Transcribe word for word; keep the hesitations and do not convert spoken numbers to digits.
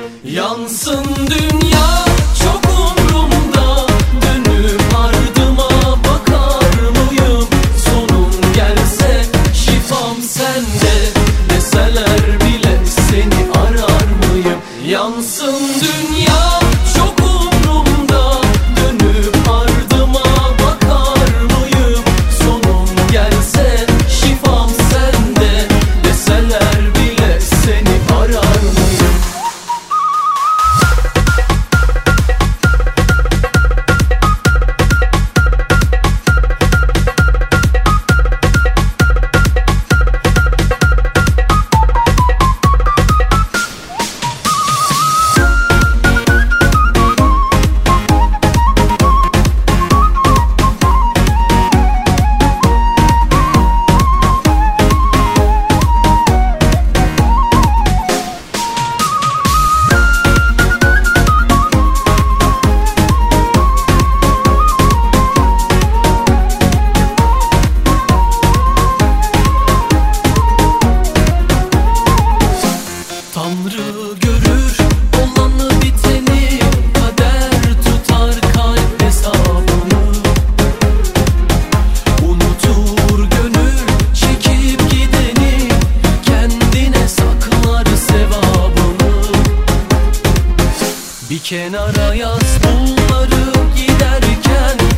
Yansın dünya çok umrumda, dönüp ardıma bakar mıyım? Sonum gelse şifam sende, deseler bile seni arar mıyım? Yansın dünya çok umrumda, dönüp ardıma bakar mıyım? Sonum gelse şifam sende, deseler bile seni arar mıyım? Tanrı görür olanı biteni, kader tutar kalp hesabını. Unutur gönül çekip gideni, kendine saklar sevabını. Bir kenara yaz bunları giderken,